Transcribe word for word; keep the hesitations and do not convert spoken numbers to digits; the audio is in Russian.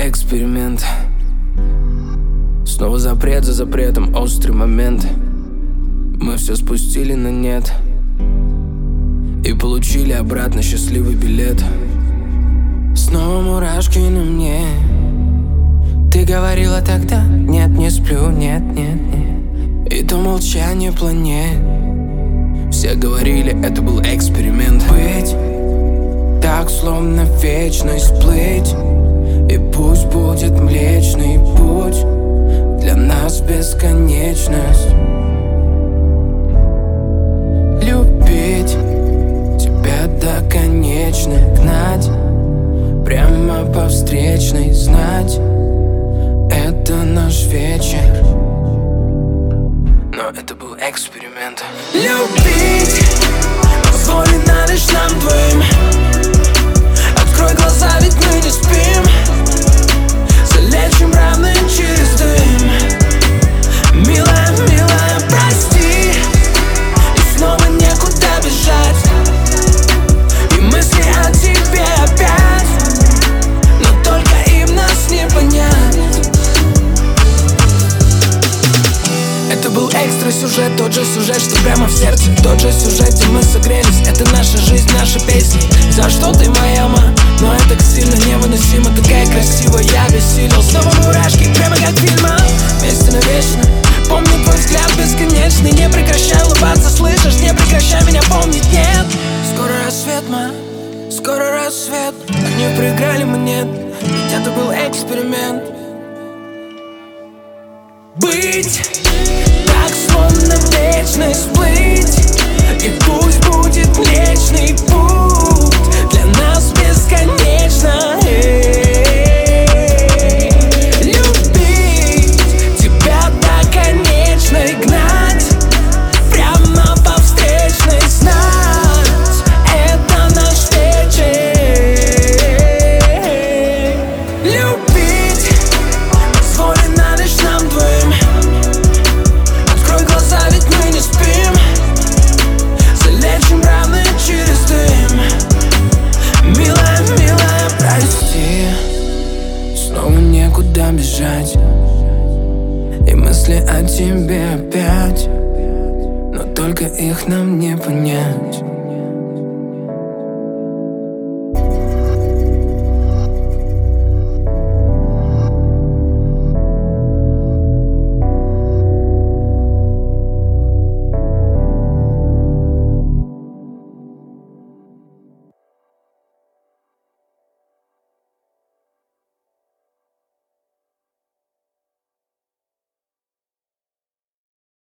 эксперимент. Снова запрет за запретом, острый момент. Мы все спустили на нет и получили обратно счастливый билет. Снова мурашки на мне. Ты говорила тогда: нет, не сплю, нет, нет, нет. И то молчание планет. Все говорили, это был эксперимент. Быть так, словно вечность плыть, и пусть будет млечный путь, для нас бесконечность. Любить тебя до конечной, гнать прямо по встречной, знать это наш вечер. Но это был эксперимент. Любить позволено лишь нам двоим. Открой глаза, ведь мы не спим. Залечим раны через дым. Милая, милая, прости. И снова некуда бежать. И мысли о тебе опять, но только им нас не понять. Это был экстра сюжет, тот же сюжет, что прямо в сердце. Тот же сюжет, где мы согрелись. Это наша жизнь, наши песни. За что ты моя мама? Но это так сильно невыносимо. Такая красивая, я бессилел. Снова мурашки, прямо как в фильмах. Вместе навечно. Помню твой взгляд бесконечный. Не прекращай улыбаться, слышишь? Не прекращай меня помнить, нет. Скоро рассвет, ма, скоро рассвет. Они проиграли, мы нет. Ведь это был эксперимент. Быть так, словно вечность плыть, и пусть будет млечный путь, для нас бесконечно. Любить тебя до конечной, гнать прямо по встречной, знать это наш вечер. Любить позволено лишь нам двоим. Открой глаза, ведь мы не спим. Залечим раны через дым. Милая, милая, прости. Снова некуда бежать. И мысли о тебе опять, но только их нам не понять.